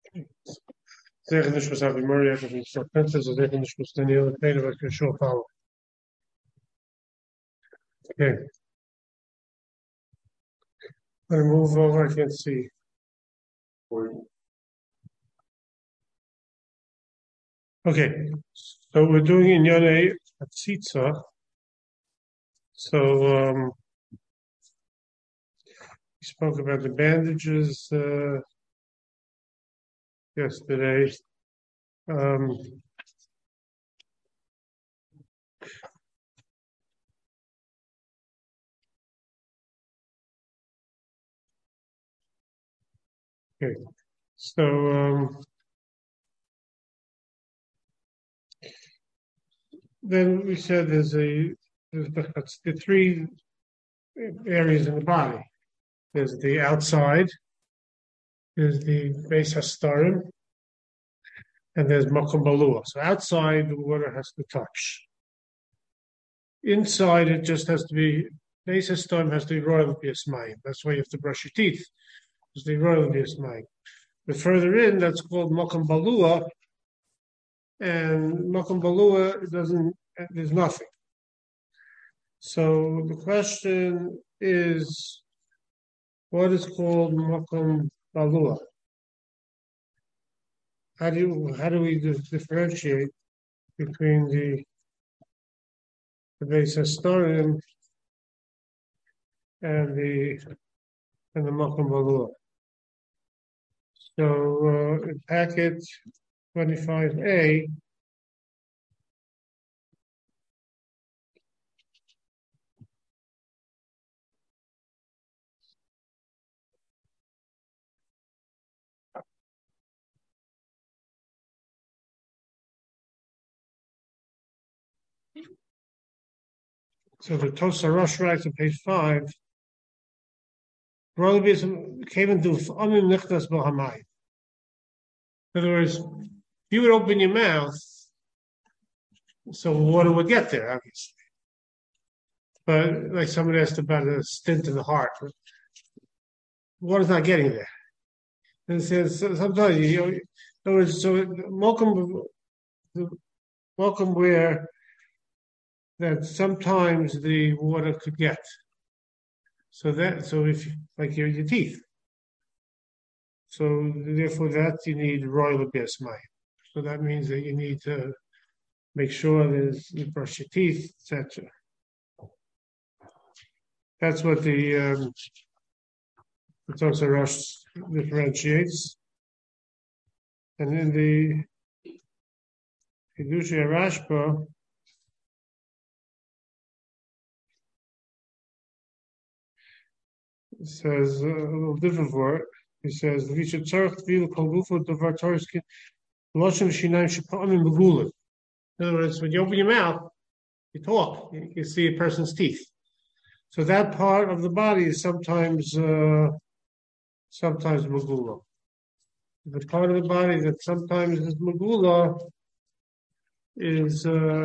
Zeker Nishmas Avi Murray, I think so Princess, Zeker Nishmas Daniel, Taylor, I can show power. Okay. I move over, I can see. Okay, so we're doing in Yonei Atzitza. So we spoke about the bandages yesterday. Okay, so then we said there's the three areas in the body. There's the outside, there's the Beis Hastarim, and there's Makom Balua. So outside, the water has to touch. Inside, it just has to be, Beis Hastarim has to be royal b'yasmayim. That's why you have to brush your teeth. It's the royal b'yasmayim. But further in, that's called Makom Balua, and Makom Balua there's nothing. So the question is, what is called Makom Balua? How do we differentiate between the Beis Hastarim and the Makom Balua? So in packet 25A, so the Tosa Rosh writes on page 5, came into Amim Nichnas Bohamai. In other words, you would open your mouth, so water would get there, obviously. But like somebody asked about a stint in the heart, water's not getting there. And it says sometimes in other words, so welcome where that sometimes the water could get. So if like your teeth. So therefore that you need royal b'yasmayim. So that means that you need to make sure that you brush your teeth, etc. That's what the Tosa Rosh differentiates. And in the Hidushei Rashba, it says a little different word. He says, in other words, when you open your mouth, you talk, you can see a person's teeth. So that part of the body is sometimes Megula. The part of the body that sometimes is Megula is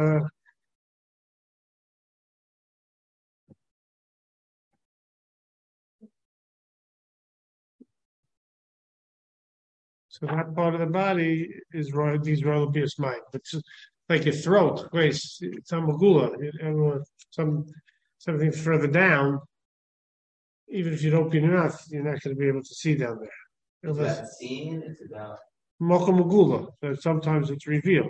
so that part of the body is these royal b'yasmayim. It's like your throat, Grace. It's a Megula. Something further down. Even if you don't open your mouth, you're not going to be able to see down there. Is that seen? It's about Makom Megula. So sometimes it's revealed.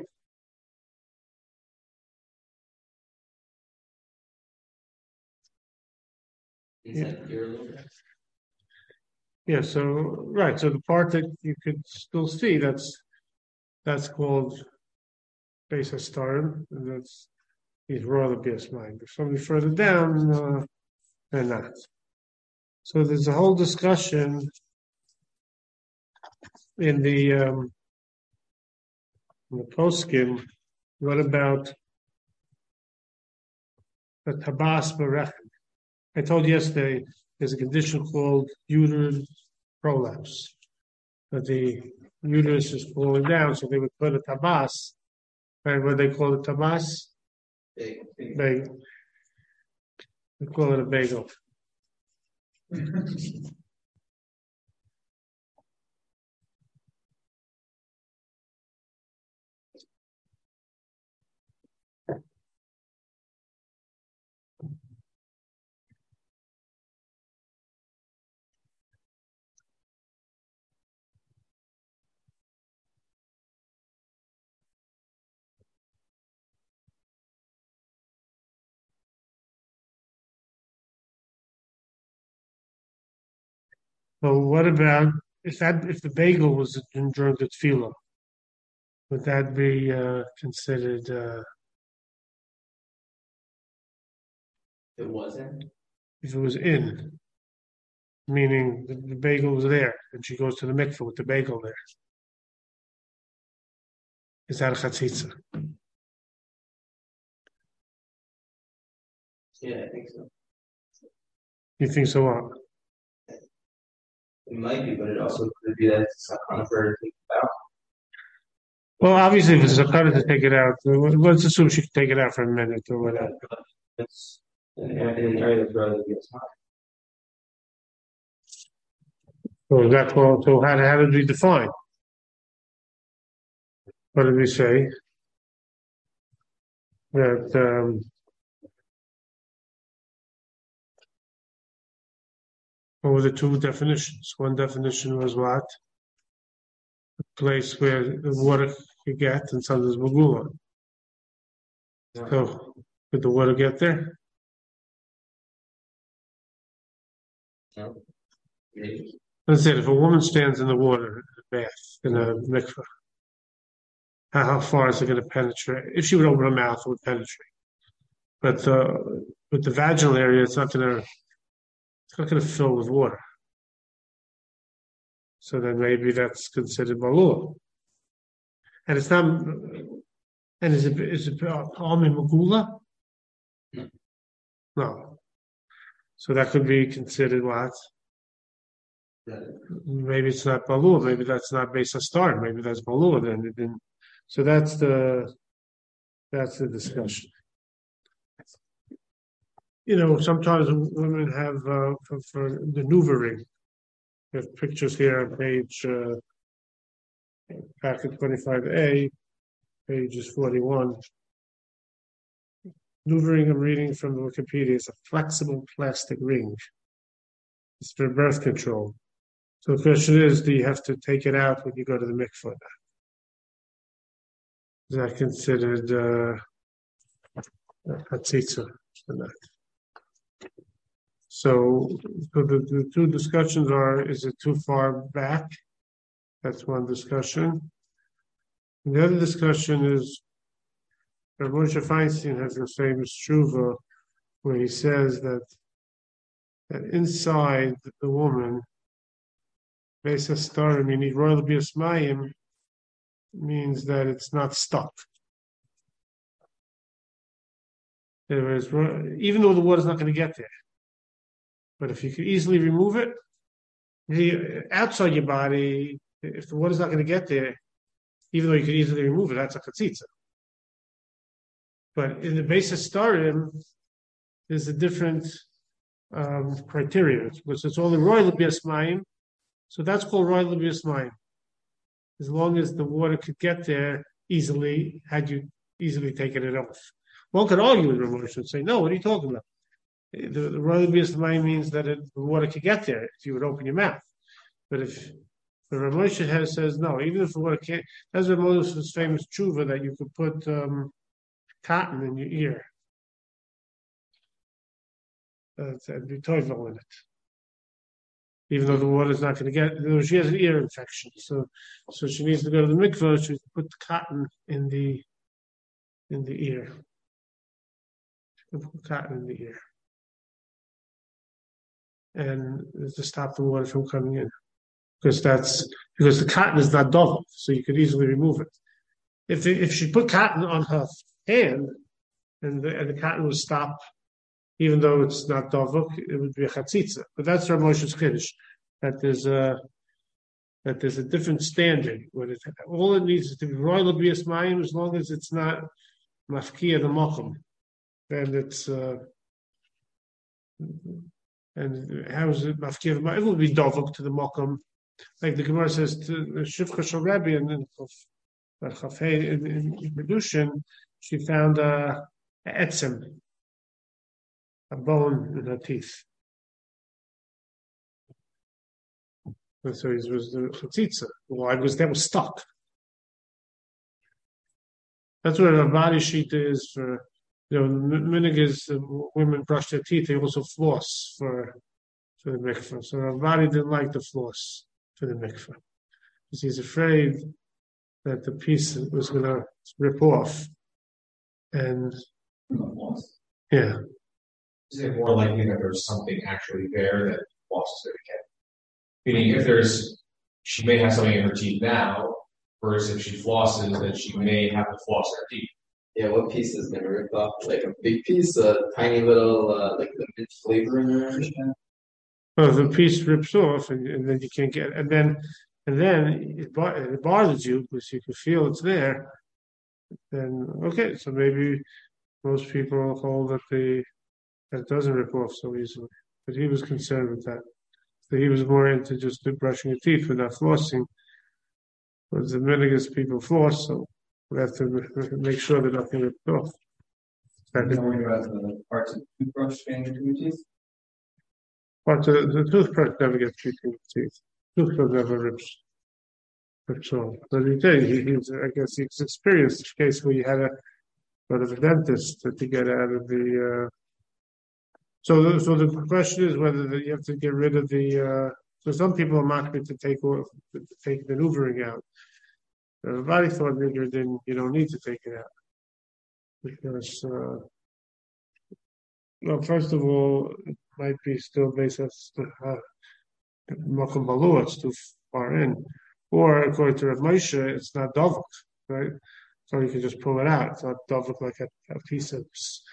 Yeah, so right, so the part that you could still see, that's called Beis Hastarim, and that's he's royal b'yasmayim. If somebody further down, they're not. So there's a whole discussion in the poskim. What about the tabas berechem? I told you yesterday there's a condition called uterine prolapse. That the uterus is falling down, so they would put a tabas. Right, what they call it, tabas? Bagel. They call it a bagel. So what about if the bagel was during the tefillah? Would that be considered? It wasn't. If it was in, meaning the bagel was there, and she goes to the mikveh with the bagel there. Is that a chatzitza? Yeah, I think so. You think so? What? It might be, but it also could be that it's not for her to take it out. Well, obviously, if it's a cut to take it out, let's assume she can take it out for a minute or whatever. It's in an area that's relatively small. So that's well. So how did we define? What did we say? That what were the two definitions? One definition was what? A place where the water could get, and some is magula. Yeah. So could the water get there? No. Maybe. Let's say if a woman stands in the water, in a bath, in a mikveh, how far is it going to penetrate? If she would open her mouth, it would penetrate. But with the vaginal area, it's not going to fill with water. So then maybe that's considered balua. And it's not. And is it almi magula? No. No. So that could be considered what? Maybe it's not balua. Maybe that's not based on start. Maybe that's balua. Then. So that's the discussion. Sometimes women have for the neuvering. We have pictures here on page packet 25A, pages 41. Neuvering, I'm reading from the Wikipedia, is a flexible plastic ring. It's for birth control. So the question is, do you have to take it out when you go to the mikveh? Is that considered hatzitza? So the two discussions are, is it too far back? That's one discussion. And the other discussion is, Moshe Feinstein has the famous tshuva where he says that inside the woman, Beis Starim, you need royal bias mayim, means that it's not stuck. Even though the water's not going to get there. But if you could easily remove it, outside your body, if the water's not going to get there, even though you could easily remove it, that's a chatzitza. But in the Beis Starim, there's a different criteria, because it's only royal bias mayim, so that's called royal bias mayim. As long as the water could get there easily, had you easily taken it off. One could argue with Ramosh and say, no, what are you talking about? The royal bias mayim means that the water could get there if you would open your mouth. But if the Ramosh says no, even if the water can't, that's Ramos's famous tshuva that you could put cotton in your ear. And be toivel in it. Even though the water's not going to get, she has an ear infection, so she needs to go to the mikveh. She put the cotton in the ear. She can put cotton in the ear, and to stop the water from coming in, because the cotton is not double, so you could easily remove it. If she put cotton on her hand, and the cotton would stop. Even though it's not dovuk, it would be a chatzitza. But that's Rav Moshe's chiddush, that there's a different standard. All it needs is to be royal bias mayim, as long as it's not mafkia the mokum. Then it's and how is it mafkia the mokum? It will be dovuk to the mokum, like the Gemara says to Shivcha Shel Rebbe in Medushin, she found a etzem. A bone in her teeth. And so it was the chatzitza. Why? Because that was stuck. That's what a body sheet is for. Minig is women brush their teeth. They also floss for for the mikveh. So Ravadi didn't like the floss for the mikveh because he's afraid that the piece was going to rip off. And yeah. Is it more likely that there's something actually there that floss is going to get? Meaning, if she may have something in her teeth now, whereas if she flosses, then she may have to floss her teeth. Yeah, what piece is gonna rip off? Like a big piece, a tiny little, like the mint flavoring or anything? Well, the piece rips off, and then you can't get, and then it bothers you because you can feel it's there. Then okay, so maybe most people hold that it doesn't rip off so easily, but he was concerned with that. So he was more into just brushing your teeth without flossing. But the Minigus people floss, so we have to make sure that nothing rips off. Don't worry about the parts of the toothbrush getting into your teeth. But the toothbrush never gets between the teeth. Toothbrush never rips off. But he did. I guess he's experienced a case where you had to go to the dentist to get out of the. So the question is whether you have to get rid of the. So some people are mocking to take the hoovering out. Everybody thought you don't need to take it out because. Well, first of all, it might be still based on Mokum Balu, it's too far in. Or according to Rav Moshe, it's not dovuk, right? So you can just pull it out. It's not dovuk like a piece of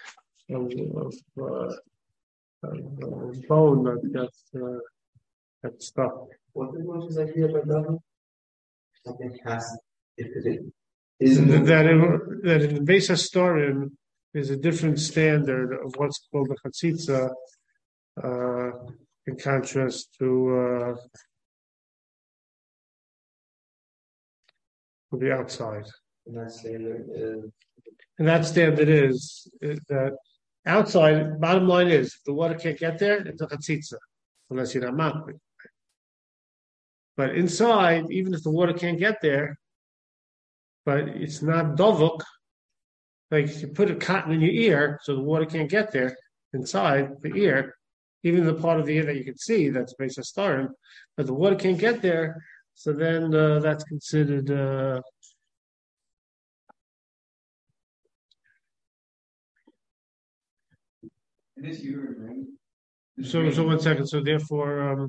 bone that's stuck. What is Moshe's idea about that? Something has it That in the base Astorim is a different standard of what's called the chatzitza, in contrast to the outside. And that standard is. And that standard is that outside, bottom line is, if the water can't get there, it's a chatzitza, unless you're not makbid. But inside, even if the water can't get there, but it's not dovuk, like if you put a cotton in your ear so the water can't get there inside the ear, even the part of the ear that you can see, that's based on starim, but the water can't get there, so then that's considered. So 1 second. So therefore,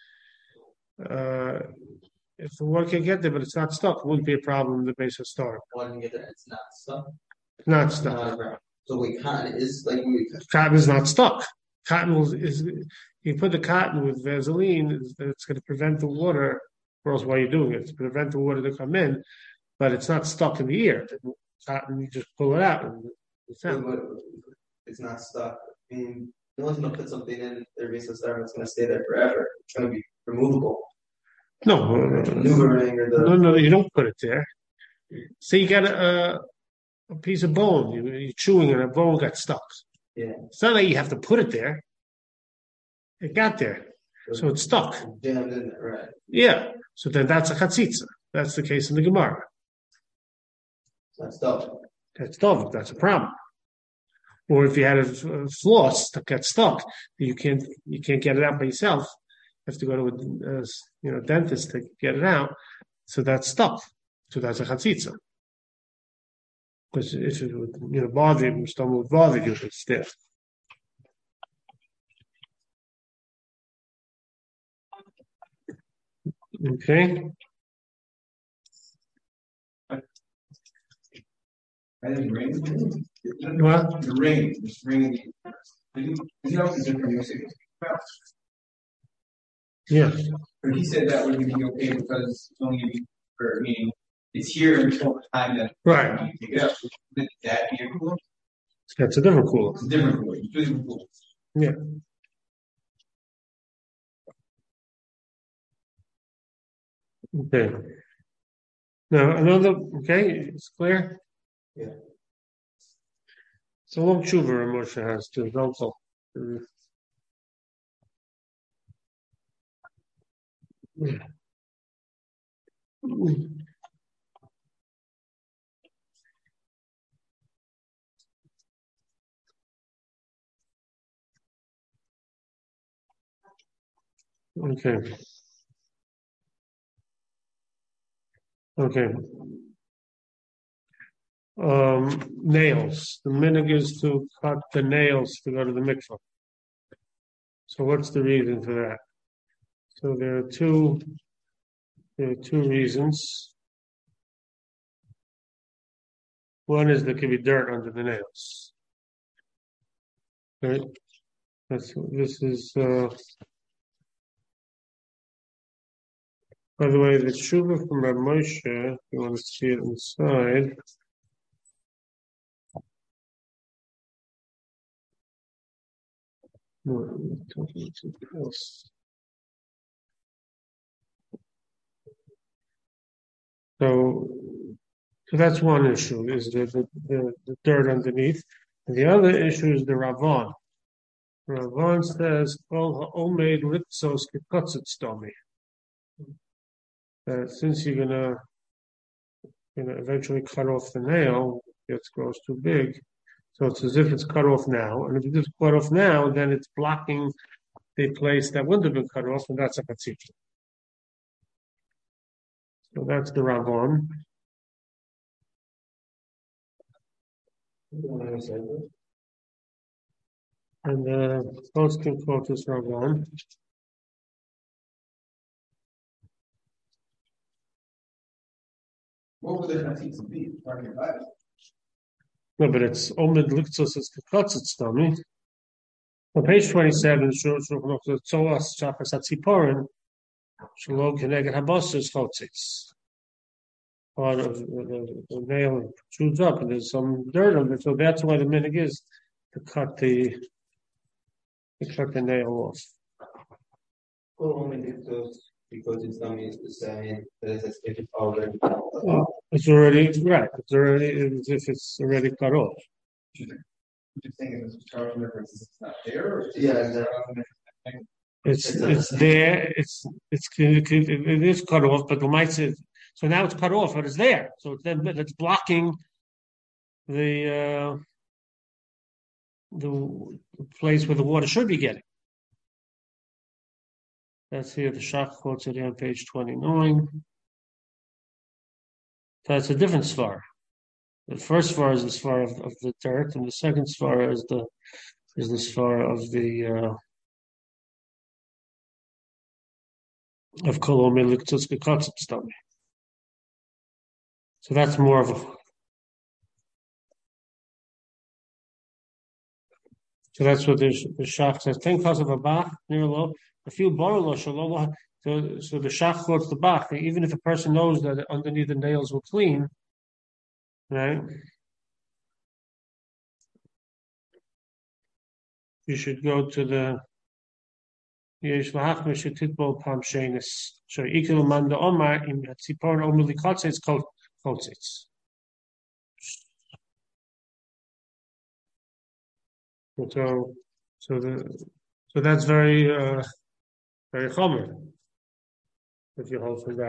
if the water can get there, but it's not stuck, it wouldn't be a problem in the base of star. Water can get there, it's not stuck. Not stuck. So wait, cotton is like cotton is not stuck. Cotton is you put the cotton with Vaseline, it's going to prevent the water, or else why you're doing it, to prevent the water to come in, but it's not stuck in the ear. Cotton, you just pull it out and it's not stuck. I mean, no one's going to put something in their base of star, it's going to stay there forever. It's going to be removable. No, you don't put it there. So you got a piece of bone, you're chewing and a bone got stuck. Yeah. It's not like you have to put it there. It got there. So it's stuck. Jammed in there, right. Yeah. So then that's a chatzitza. That's the case in the Gemara. That's stuff. That's dovuk. That's a problem. Or if you had a floss that got stuck, you can't get it out by yourself. You have to go to a dentist to get it out. So that's stuck. So that's a chatzitza. Because if it would bother you, stomach would bother you if it's there. Okay. I didn't ring. What? The ring. Just ringing. Yeah. But he said that would be okay because it's only for meaning it's here until the time that right. You take it up. Would that be a cooler? That's a different cooler. It's a different cooler. It's a different cooler. Yeah. Okay. Now another. Okay, it's clear. Yeah. So long tshuva Moshe has to also. Yeah. Okay. Okay. Nails. The minhag is to cut the nails to go to the mikvah. So what's the reason for that? So there are two reasons. One is there could be dirt under the nails. Right? This is by the way, the tshuva from Rav Moshe, if you want to see it inside. So that's one issue, is the dirt underneath. And the other issue is the Ravan. Ravan says, "Kol ha'omed litzos kikotzet stomi." Since you're gonna eventually cut off the nail, it grows too big. So it's as if it's cut off now. And if it's cut off now, then it's blocking the place that wouldn't have been cut off, and that's a katzit. So that's the Ravan. And the posting quote is Ravan. What would the Chatzitz be? Talking about it. No, but it's Omed Liktzos it's Kakotzet Stomi. On page 27, shows Tzolas Shachas Hatziporin, Shalom Keneged Habosses Chotzitz. Part of the nail shoots up, and there's some dirt on it, so that's why the minhag is to cut the nail off. Because it's not means to say that it's already. It's already right. It's already as if it's already cut off. You're saying it's it's not there, or it's there. It is cut off, but the might say so now it's cut off, but it's there. So it's blocking the place where the water should be getting. That's here. The Shach quotes it on page 29. That's a different svar. The first svar is the svar of the dirt, and the second svar is the svar of the of Kolomei Liktzutska Kotzebstami. So that's more of a. So that's what the Shach says. Ten cause of a bach near low. A few borolo shalom. So the Shach quotes the bach. Even if a person knows that underneath the nails will clean, right? You should go to the Yesh Lahachme Shetitbol Pam Shenis. So Ikil Manda Omar in Tzipor Omili Kotzitz Kotzitz. So that's very very chomer. If you hold for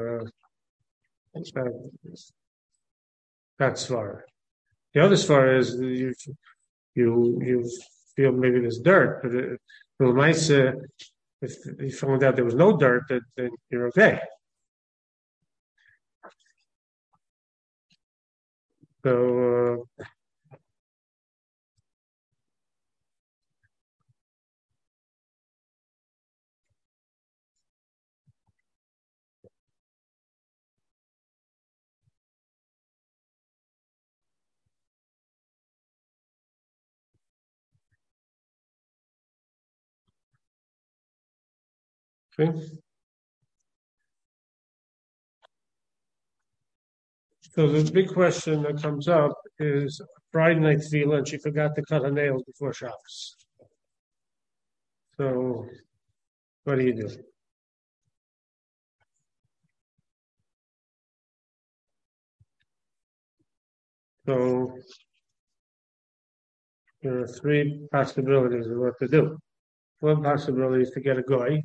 that svar. The other svar is you feel maybe there's dirt, but it might if you found out there was no dirt, then you're okay. So okay. So the big question that comes up is Friday night tefillah, and she forgot to cut her nails before Shabbos. So what do you do? So there are three possibilities of what to do. One possibility is to get a goy.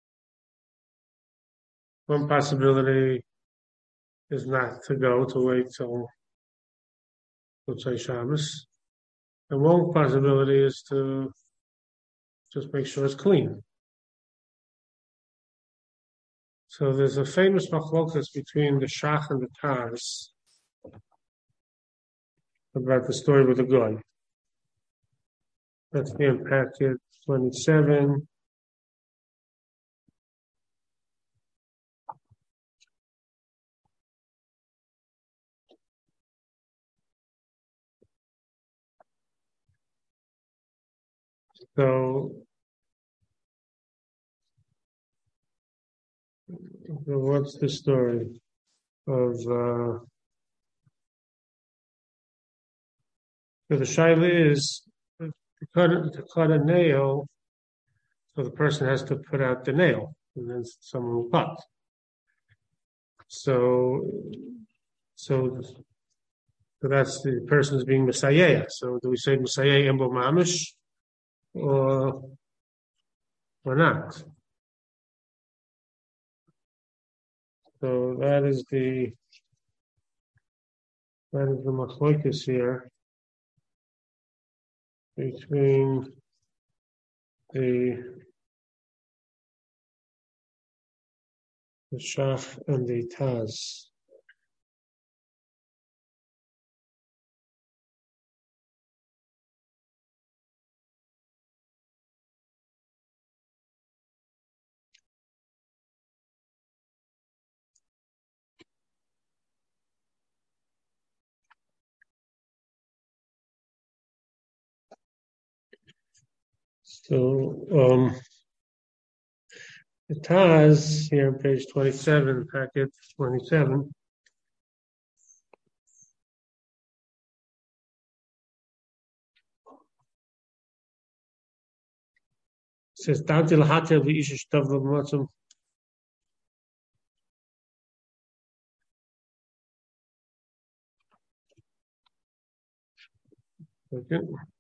One possibility is not to go, to wait till say Shabbos. And one possibility is to just make sure it's clean. So there's a famous machlokas between the Shach and the Taz about the story with the guy. That's in packet 27. So what's the story of so the shaila is to cut a nail, so the person has to put out the nail, and then someone will cut. So that's the person's being Messiah. So do we say Messiah Embo Mamish or not? So that is the machlokas here between the Shach and the Taz. So the Taz here on page 27, packet 27. Says Tanti Lahatel v'isha shtav l'matzum. Okay.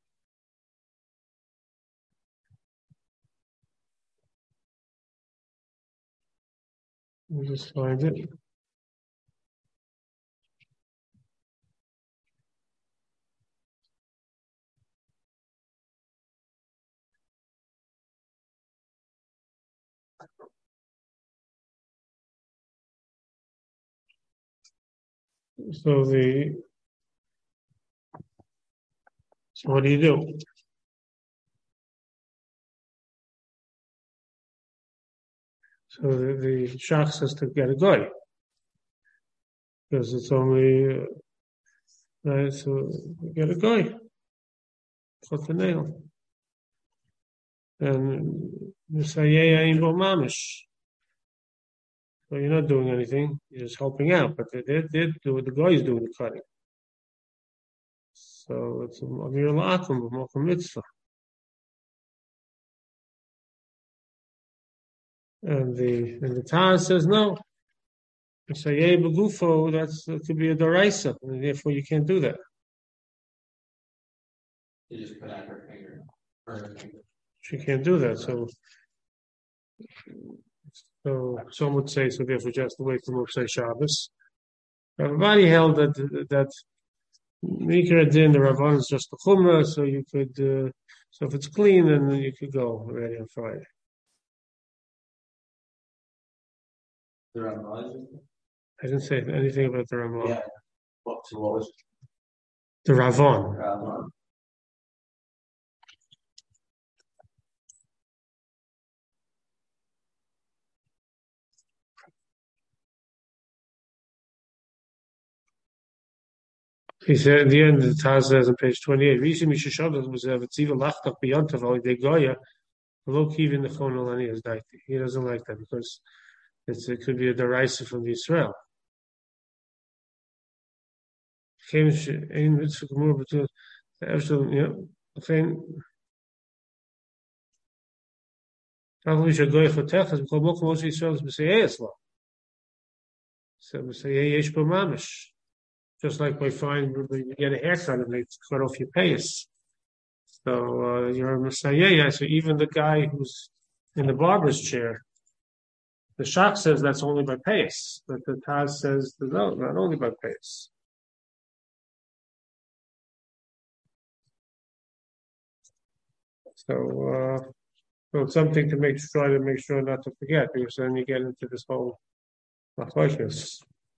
Let me just find it. So what do you do? So the shach says to get a guy because it's only right. So get a guy, cut the nail, and Messiah ain't bo mamish. So you're not doing anything; you're just helping out. But they do the guy is doing the cutting. So it's a amir la'akum b'malchum mitzvah. And the Taz says no. Messiah b'gufo, that could be a daraisa, and therefore you can't do that. You just put out her finger. She can't do that. So some would say, so therefore just wait till Motzei Shabbos. Everybody held that Mikra Din, the Ravon is just the Chumrah, so you could, so if it's clean, then you could go already on Friday. The Ramah. I didn't say anything about the Ramah. Yeah. What was it? The Ravon. Ramah. He said at the end, the Taz says on page 28, Rishim Yishashavas was a Vatziva Lachtach B'Yantav Alidei Goya, Lo Kivin the Chonolani as Daiti. He doesn't like that because it could be a deraisa from the Israel. Ein Mitzvah Gemur B'Tul, Fein, Tavu Yishagoy Chotech, as B'Chol Mokum Moshe Yisrael is B'Seyei Esla. So B'Seyei Yesh B'Mamish. Just like we find when you get a haircut and they cut off your payas. So you're a Messiah. So even the guy who's in the barber's chair, the Shach says that's only by payas, but the Taz says no, not only by payas. So So it's something to try to make sure not to forget, because then you get into this whole focus.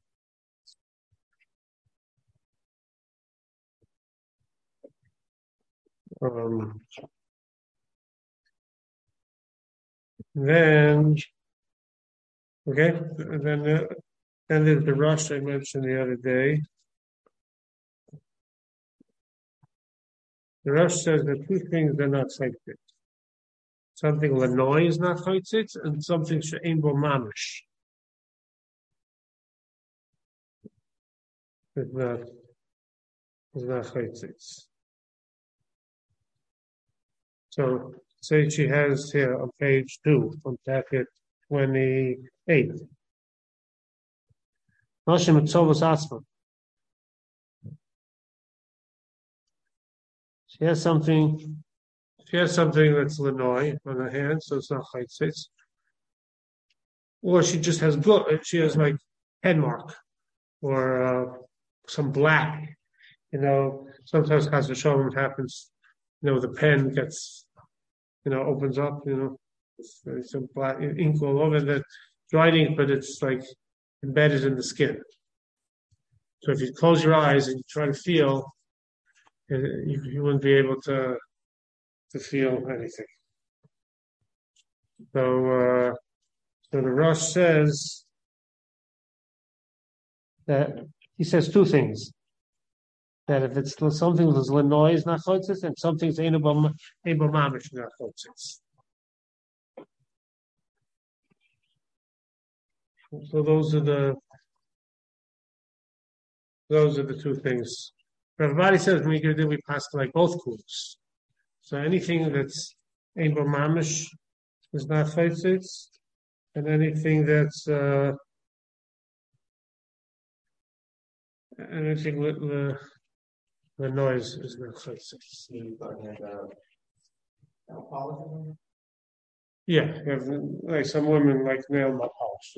Then, okay, then there's the rush I mentioned the other day. The rush says that two things are not chaytzit. Something Lenoy is not chaytzit, and something she'ein bo mamish is not chaytzit. So say she has here on page 2, on packet 28. Noshim etzovos atzma. She has something that's Lenoy on her hand, so it's not chaytzitz. Or she just has she has like head mark or some black. Sometimes Chas v'sholom happens. The pen gets, opens up. There's some black ink all over the dried ink, but it's like embedded in the skin. So if you close your eyes and you try to feel, you wouldn't be able to feel anything. So the Rosh says that he says two things. That if it's something that's Lenoy is not chotzitz, and something's ein bo mamish not chotzitz. So those are the two things. Everybody says we pass like both kools. So anything that's ein bo mamish is not chotzitz, and anything that's anything with the noise is not chotzitz. Yeah, like some women like nail polish.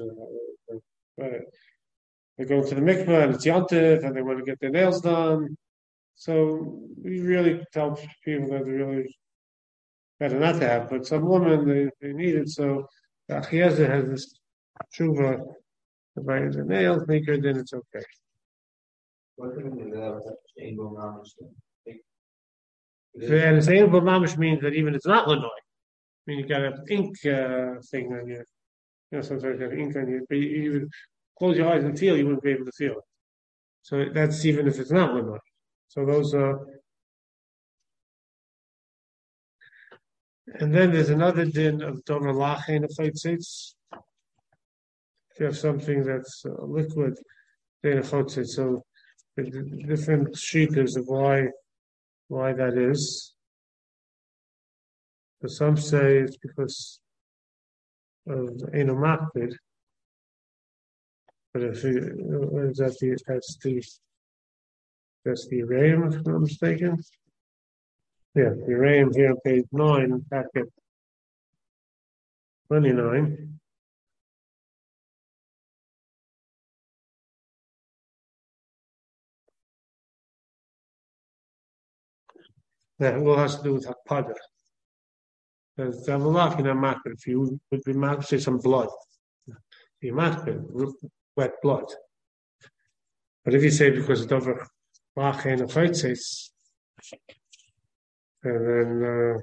They go to the mikveh and it's yontif and they want to get their nails done. So we really tell people that they really better not to have. But some women they need it. So the Achiezer has this tshuva about the nails maker, then it's okay. And the same mamish means that even it's not Lenoy. I mean, you got an ink thing on you. Sometimes you have ink on you, but you would close your eyes and feel, you wouldn't be able to feel it. So that's even if it's not Lenoy. So those are. And then there's another din of dover lachein of chaytzitz. If you have something that's liquid, then a chaytzitz. So the different shittas of why that is. But some say it's because of Eino Makpid. But that's the Yereim, if I'm not mistaken. Yeah, the Yereim here on page 9, packet 29. That all has to do with Hakpada. Because Davalach, you're not makbid. If you would be makbid, say some blood. You're makbid, wet blood. But if you say because it's over lachein of chaytzitz, and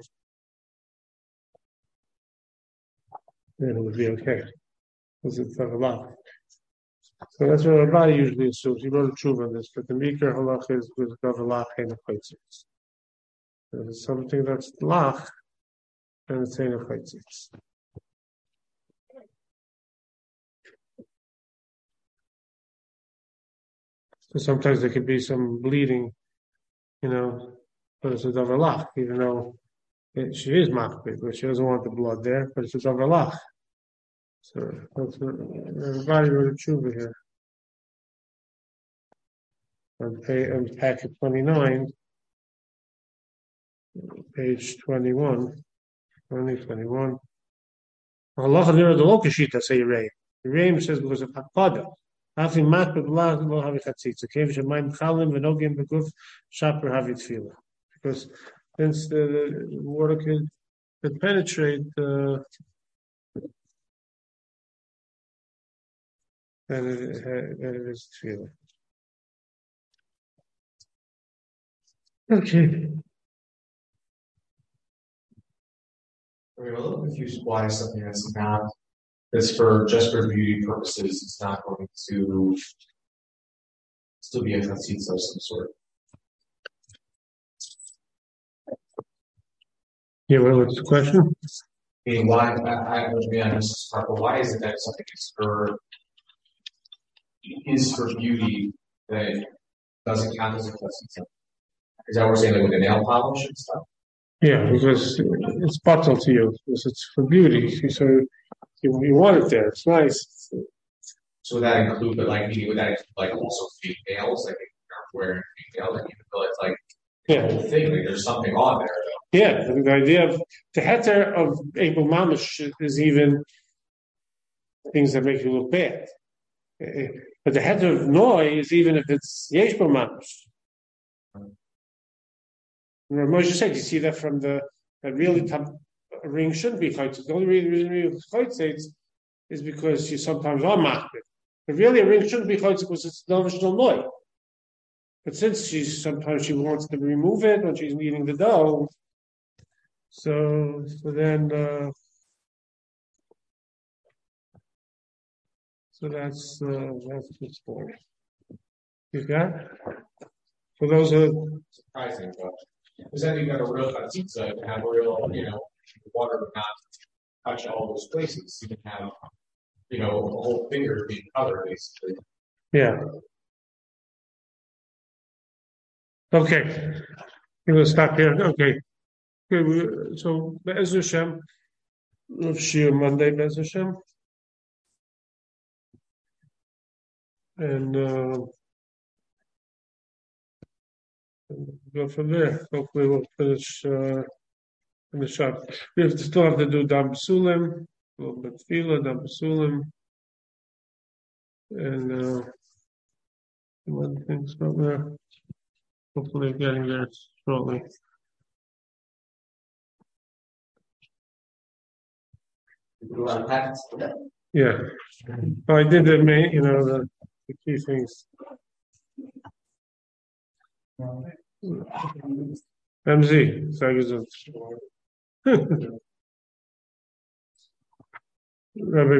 then it would be okay. Because it's Davalach. So that's what everybody usually assumes. He wrote a tshuva on this, but the Mikra halach is with Davalach and chaytzitz. There's something that's lach, and it's saying of chaytzitz. So sometimes there could be some bleeding, but it's a davar lach, even though she is machbid, but she doesn't want the blood there, but it's a davar lach. So everybody wrote a tshuva here. On packet 29, page 21. Only 21. Allah nira the lokashita say Yereim. Yereim says because of hakpada. Having mat b'blah will have it chatzitz. So kev shemayim chalim v'nogim b'guf shaper have it tefillah. Because since the water that penetrate than it is tefillah. Okay. I'm a little confused why something that's for just for beauty purposes, it's not going to still be a chatzitza of some sort. Yeah, what's the question? I mean, why? I would be honest, but why is it that something is for beauty that doesn't count as a chatzitza? Is that what we're saying, like with the nail polish and stuff? Yeah, because it's bottled to you, because it's for beauty. So you want it there. It's nice. So would that include, but like, would that include, like, also fake nails, like if you're wearing fake nails, like even though it's like the whole thing, like there's something on there. Though. Yeah, the idea of the heter of Abel Mamish is even things that make you look bad. But the heter of Noi is even if it's Yeshbo Mamish. Moshe said, you see that from that really a ring shouldn't be chaytz. The only reason chaytz is because you sometimes are machbid. But really, a ring shouldn't be chaytz because it's no noy. But since sometimes she wants to remove it when she's kneading the dough, so then that's what's for. You got? For those Surprising, but because then you got a real chatzitza, you have a real, water would not touch all those places. You can have, a whole finger being covered, basically. Yeah. Okay. We're going to stop here. Okay. So, Be'ez Hashem, Rav Shir Monday, Be'ez Hashem. And go from there. Hopefully we'll finish up. We still have to do Dam B'Sulim, a little bit Tefillah, Dam B'Sulim, and some other things from there. Hopefully getting there shortly. Yeah. Well, I did the main, the key things. MZ, sag es uns. Rabbi